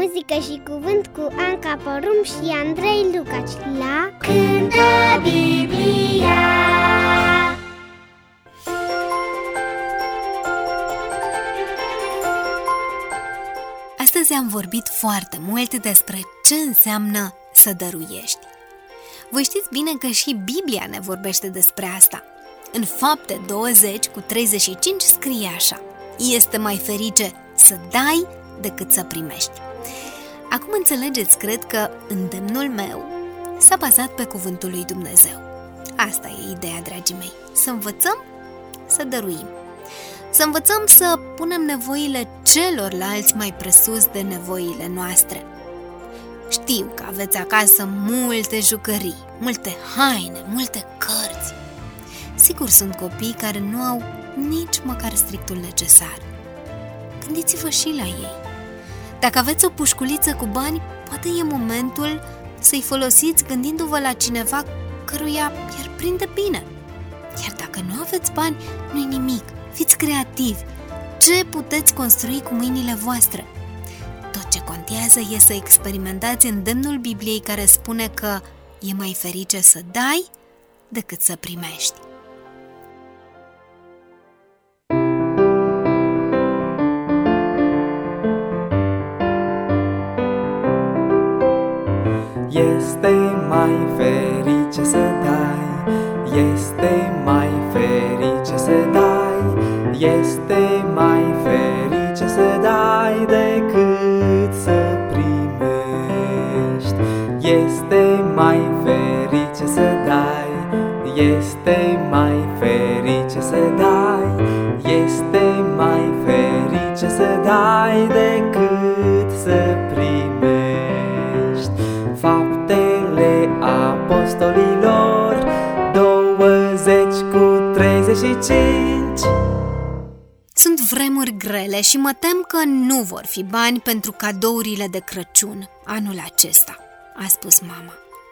muzică și cuvânt cu Anca Porum și Andrei Lucaci la Cântă Biblia. Astăzi am vorbit foarte mult despre ce înseamnă să dăruiești. Voi știți bine că și Biblia ne vorbește despre asta. În Fapte 20:35 scrie așa: este mai ferice să dai decât să primești. Acum înțelegeți, cred că îndemnul meu s-a bazat pe cuvântul lui Dumnezeu. Asta e ideea, dragii mei, să învățăm să dăruim. Să învățăm să punem nevoile celorlalți mai presus de nevoile noastre. Știu că aveți acasă multe jucării, multe haine, multe cărți. Sigur, sunt copii care nu au nici măcar strictul necesar. Gândiți-vă și la ei. Dacă aveți o pușculiță cu bani, poate e momentul să-i folosiți gândindu-vă la cineva căruia i-ar prinde bine. Iar dacă nu aveți bani, nu-i nimic. Fiți creativi. Ce puteți construi cu mâinile voastre? Tot ce contează e să experimentați îndemnul Bibliei care spune că e mai ferice să dai decât să primești. Este mai ferice să dai, este mai ferice să dai, este mai ferice să dai decât să primești. Este mai ferice să dai, este mai ferice să dai, este mai ferice să dai decât să primești. Faptele apostolilor 20:35. Sunt vremuri grele și mă tem că nu vor fi bani pentru cadourile de Crăciun anul acesta, a spus mama.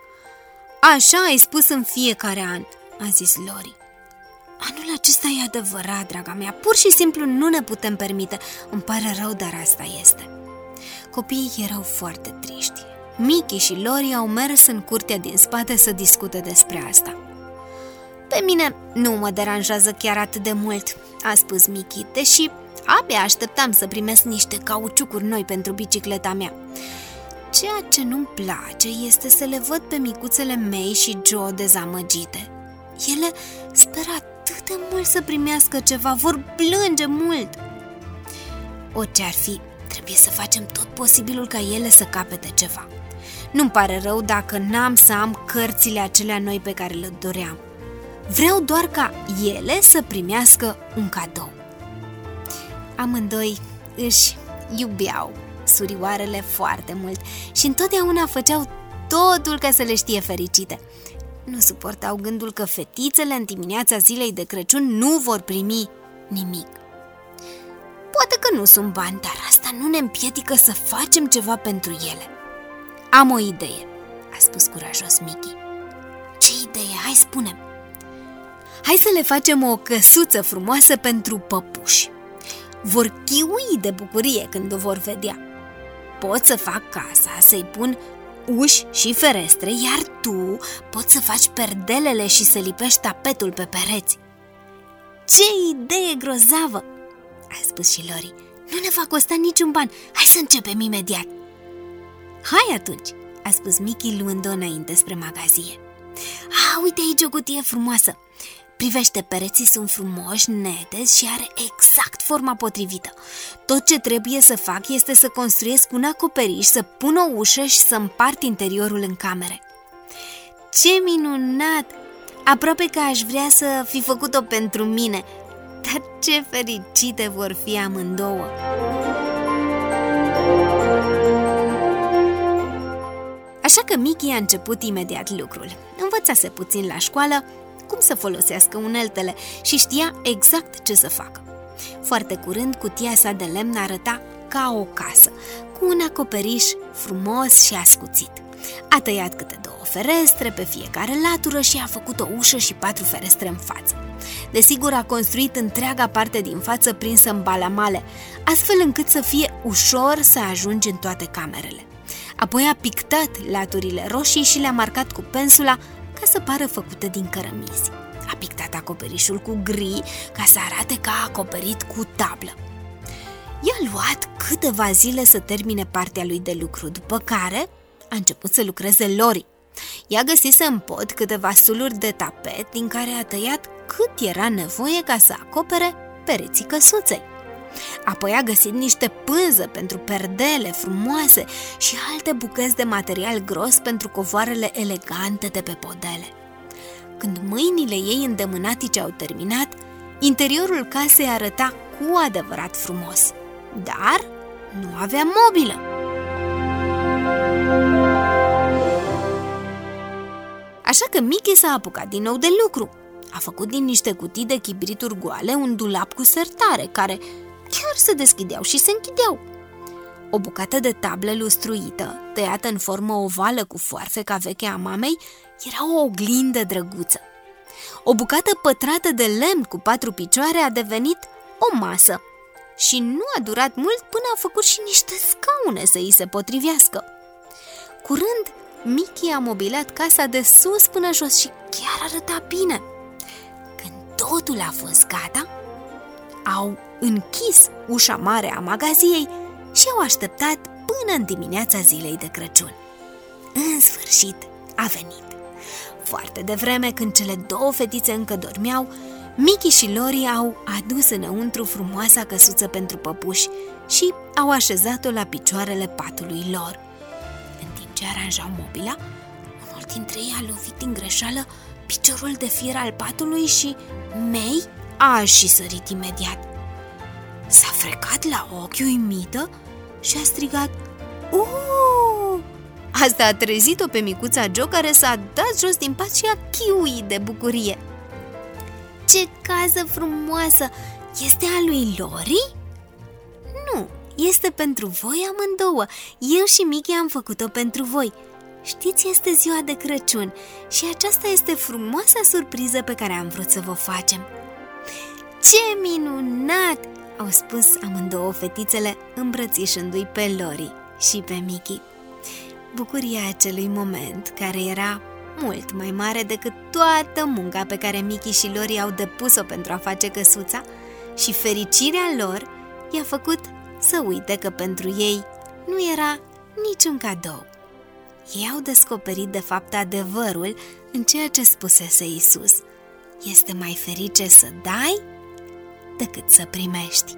Așa ai spus în fiecare an, a zis Lori. Anul acesta e adevărat, draga mea, pur și simplu nu ne putem permite. Îmi pare rău, dar asta este. Copiii erau foarte triști. Mickey și Lori au mers în curtea din spate să discute despre asta. Pe mine nu mă deranjează chiar atât de mult, a spus Mickey, deși abia așteptam să primesc niște cauciucuri noi pentru bicicleta mea. Ceea ce nu-mi place este să le văd pe micuțele mei și Joe dezamăgite. Ele speră atât de mult să primească ceva, vor plânge mult. Orice ar fi, trebuie să facem tot posibilul ca ele să capete ceva. Nu-mi pare rău dacă n-am să am cărțile acelea noi pe care le doream. Vreau doar ca ele să primească un cadou. Amândoi își iubeau surioarele foarte mult și întotdeauna făceau totul ca să le știe fericite. Nu suportau gândul că fetițele în dimineața zilei de Crăciun nu vor primi nimic. Poate că nu sunt bani, dar asta nu ne împiedică să facem ceva pentru ele. Am o idee, a spus curajos Mickey. Ce idee? Hai, spune-mi. Hai să le facem o căsuță frumoasă pentru păpuși. Vor chiui de bucurie când o vor vedea. Pot să fac casa, să-i pun uși și ferestre, iar tu poți să faci perdelele și să lipești tapetul pe pereți. Ce idee grozavă! A spus și Lori. Nu ne va costa niciun ban. Hai să începem imediat. Hai atunci, a spus Mickey luând-o înainte spre magazie. Uite aici o cutie frumoasă. Privește, pereții sunt frumoși, neteți și are exact forma potrivită. Tot ce trebuie să fac este să construiesc un acoperiș, să pun o ușă și să împart interiorul în camere. Ce minunat! Aproape că aș vrea să fi făcut-o pentru mine. Dar ce fericite vor fi amândouă! Așa că Mickey a început imediat lucrul. Învățase puțin la școală cum să folosească uneltele și știa exact ce să facă. Foarte curând, cutia sa de lemn arăta ca o casă, cu un acoperiș frumos și ascuțit. A tăiat câte 2 ferestre pe fiecare latură și a făcut o ușă și 4 ferestre în față. Desigur, a construit întreaga parte din față prinsă în balamale, astfel încât să fie ușor să ajungi în toate camerele. Apoi a pictat laturile roșii și le-a marcat cu pensula ca să pară făcute din cărămizi. A pictat acoperișul cu gri ca să arate că a acoperit cu tablă. I-a luat câteva zile să termine partea lui de lucru, după care a început să lucreze Lori. Ea găsise în pod câteva suluri de tapet din care a tăiat cât era nevoie ca să acopere pereții căsuței. Apoi a găsit niște pânză pentru perdele frumoase și alte bucăți de material gros pentru covoarele elegante de pe podele. Când mâinile ei îndemânatice au terminat, interiorul casei arăta cu adevărat frumos, dar nu avea mobilă. Așa că Mickey s-a apucat din nou de lucru. A făcut din niște cutii de chibrituri goale un dulap cu sertare, care chiar se deschideau și se închideau. O bucată de tablă lustruită, tăiată în formă ovală cu foarfeca veche a mamei, era o oglindă drăguță. O bucată pătrată de lemn cu 4 picioare a devenit o masă și nu a durat mult până a făcut și niște scaune să îi se potrivească. Curând, Mickey a mobilat casa de sus până jos și chiar arăta bine. Când totul a fost gata, au închis ușa mare a magaziei și au așteptat până în dimineața zilei de Crăciun. În sfârșit a venit. Foarte devreme, când cele 2 fetițe încă dormeau, Mickey și Lori au adus înăuntru frumoasa căsuță pentru păpuși și au așezat-o la picioarele patului lor. În timp ce aranjau mobila, unul dintre ei a lovit din greșeală piciorul de fier al patului și May a și sărit imediat. S-a frecat la ochi uimită și a strigat: "Uuu!" Asta a trezit-o pe micuța Jo, care s-a dat jos din pat și a chiuit de bucurie. "Ce casă frumoasă! Este a lui Lori?" "Nu, este pentru voi amândouă. Eu și Mickey am făcut-o pentru voi. Știți, este ziua de Crăciun și aceasta este frumoasa surpriză pe care am vrut să vă facem." "Ce minunat!" au spus amândouă fetițele, îmbrățișându-i pe Lori și pe Mickey. Bucuria acelui moment, care era mult mai mare decât toată munca pe care Mickey și Lori au depus-o pentru a face căsuța, și fericirea lor i-a făcut să uite că pentru ei nu era niciun cadou. Ei au descoperit de fapt adevărul în ceea ce spusese Iisus: este mai ferice să dai decât să primești.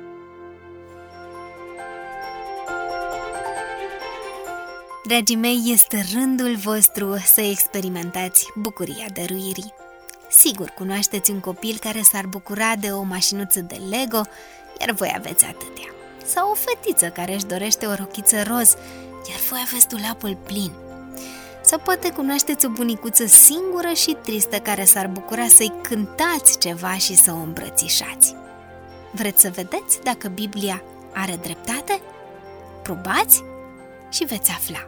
Dragii mei, este rândul vostru să experimentați bucuria dăruirii. Sigur, cunoașteți un copil care s-ar bucura de o mașinuță de Lego, iar voi aveți atâtea. Sau o fetiță care își dorește o rochiță roz, iar voi aveți dulapul plin. Sau poate cunoașteți o bunicuță singură și tristă care s-ar bucura să-i cântați ceva și să o îmbrățișați. Vreți să vedeți dacă Biblia are dreptate? Probați și veți afla.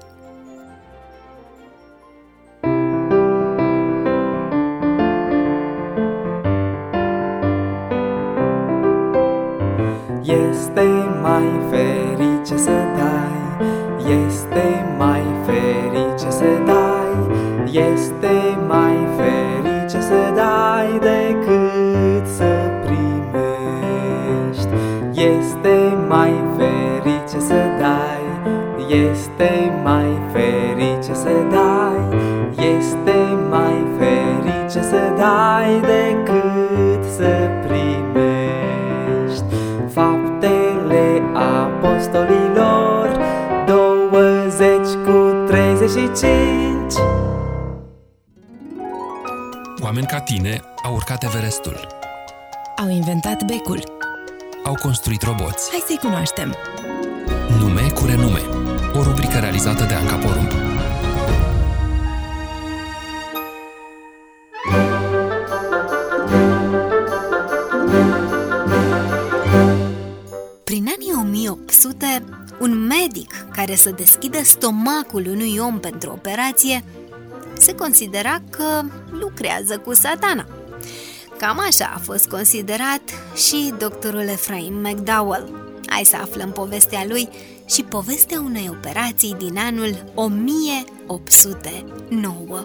Este mai ferice să dai, este mai ferice să dai, este mai ferice să dai decât să primești. Este mai ferice să dai, este mai ferice să dai, este mai ferice să dai decât să primești. Faptele apostolilor 20:35. Oameni ca tine au urcat Everestul, au inventat becul, au construit roboți. Hai să-i cunoaștem. Nume cu renume. O rubrică realizată de Anca Porumb. Prin anii 1800, un medic care să deschidă stomacul unui om pentru operație se considera că lucrează cu Satana. Cam așa a fost considerat și doctorul Ephraim McDowell. Hai să aflăm povestea lui și povestea unei operații din anul 1809.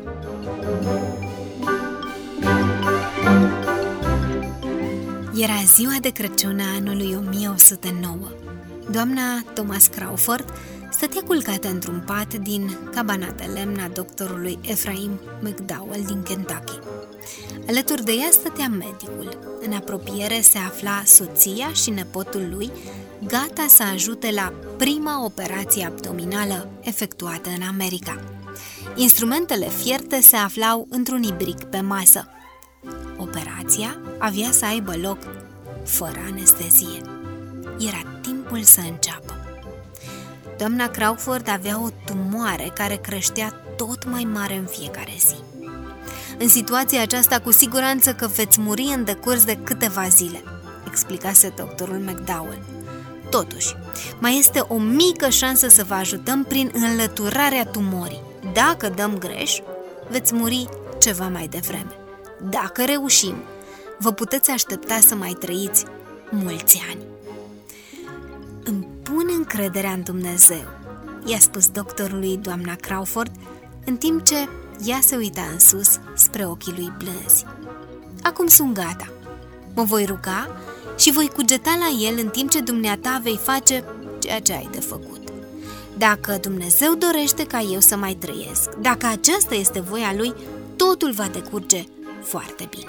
Era ziua de Crăciun a anului 1809. Doamna Thomas Crawford stătea culcată într-un pat din cabana de lemn a doctorului Ephraim McDowell din Kentucky. Alături de ea stătea medicul. În apropiere se afla soția și nepotul lui, gata să ajute la prima operație abdominală efectuată în America. Instrumentele fierte se aflau într-un ibric pe masă. Operația avea să aibă loc fără anestezie. Era timpul să înceapă. Doamna Crawford avea o tumoare care creștea tot mai mare în fiecare zi. În situația aceasta, cu siguranță că veți muri în decurs de câteva zile, explicase doctorul McDowell. Totuși, mai este o mică șansă să vă ajutăm prin înlăturarea tumorii. Dacă dăm greș, veți muri ceva mai devreme. Dacă reușim, vă puteți aștepta să mai trăiți mulți ani. Îmi pun încrederea în Dumnezeu, i-a spus doctorului doamna Crawford, în timp ce ea se uita în sus spre ochii lui blânzi. Acum sunt gata. Mă voi ruga și voi cugeta la el în timp ce dumneata vei face ceea ce ai de făcut. Dacă Dumnezeu dorește ca eu să mai trăiesc, dacă aceasta este voia lui, totul va decurge foarte bine.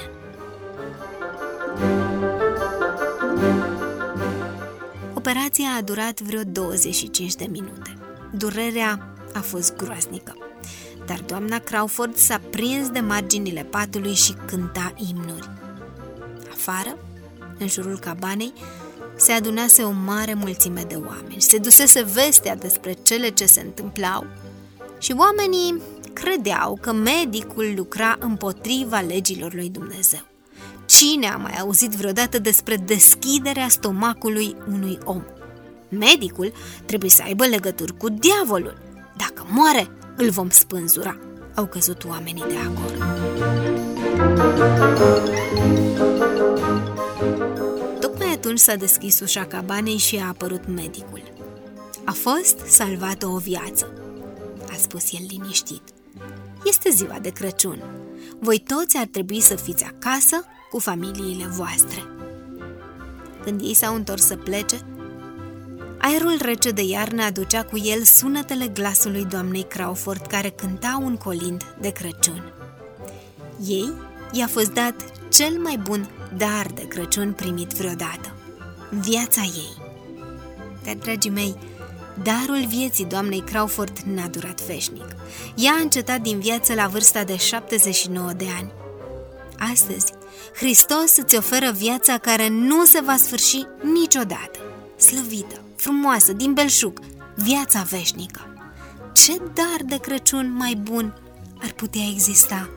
Operația a durat vreo 25 de minute. Durerea a fost groaznică, dar doamna Crawford s-a prins de marginile patului și cânta imnuri. Afară, în jurul cabanei, se adunase o mare mulțime de oameni. Se dusese vestea despre cele ce se întâmplau și oamenii credeau că medicul lucra împotriva legilor lui Dumnezeu. Cine a mai auzit vreodată despre deschiderea stomacului unui om? Medicul trebuie să aibă legături cu diavolul. Dacă moare, îl vom spânzura. Au căzut oamenii de acord. Tocmai atunci s-a deschis ușa cabanei și a apărut medicul. A fost salvată o viață, a spus el liniștit. Este ziua de Crăciun. Voi toți ar trebui să fiți acasă cu familiile voastre. Când ei s-au întors să plece, aerul rece de iarnă aducea cu el sunetele glasului doamnei Crawford, care cânta un colind de Crăciun. Ei i-a fost dat cel mai bun dar de Crăciun primit vreodată, viața ei. Dar, dragii mei, darul vieții doamnei Crawford n-a durat veșnic. Ea a încetat din viață la vârsta de 79 de ani. Astăzi, Hristos îți oferă viața care nu se va sfârși niciodată. Slăvită, frumoasă, din belșug, viața veșnică. Ce dar de Crăciun mai bun ar putea exista?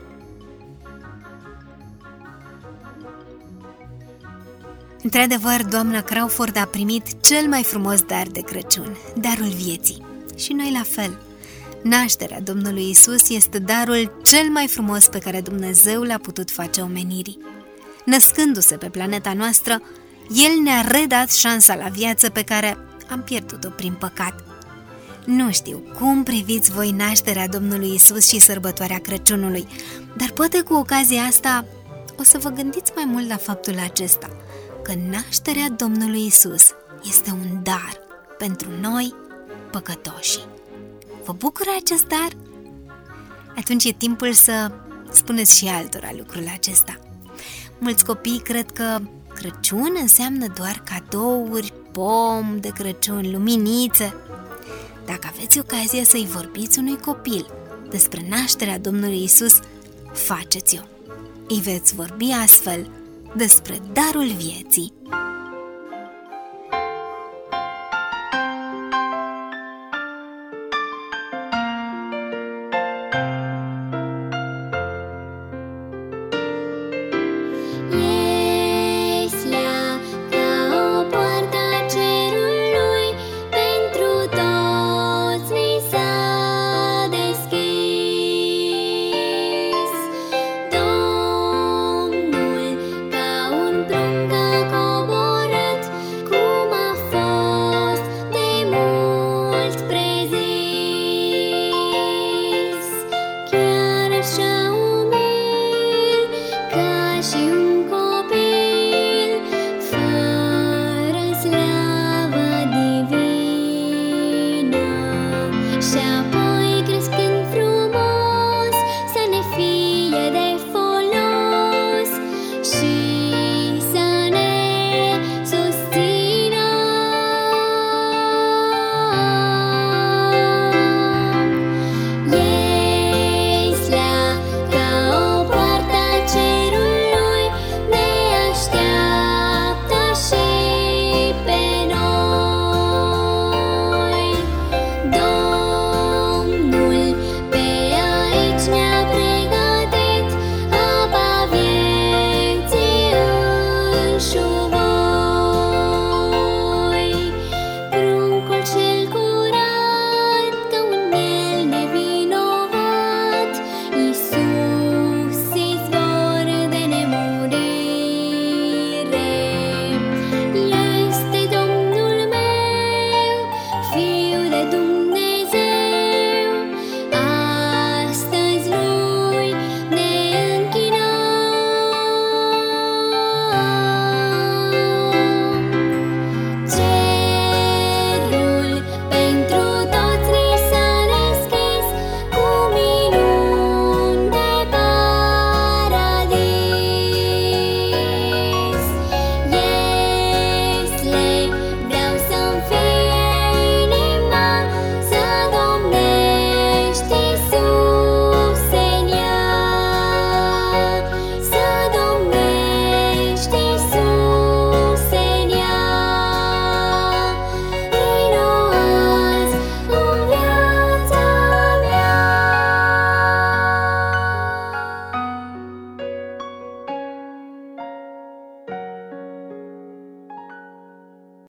Într-adevăr, doamna Crawford a primit cel mai frumos dar de Crăciun, darul vieții. Și noi la fel. Nașterea Domnului Isus este darul cel mai frumos pe care Dumnezeu l-a putut face omenirii. Născându-se pe planeta noastră, El ne-a redat șansa la viață pe care am pierdut-o prin păcat. Nu știu cum priviți voi nașterea Domnului Isus și sărbătoarea Crăciunului, dar poate cu ocazia asta o să vă gândiți mai mult la faptul acesta, că nașterea Domnului Isus este un dar pentru noi, păcătoșii. Vă bucură acest dar? Atunci e timpul să spuneți și altora lucrul acesta. Mulți copii cred că Crăciun înseamnă doar cadouri, pom de Crăciun, luminițe. Dacă aveți ocazia să-i vorbiți unui copil despre nașterea Domnului Isus, faceți-o. Îi veți vorbi astfel despre darul vieții.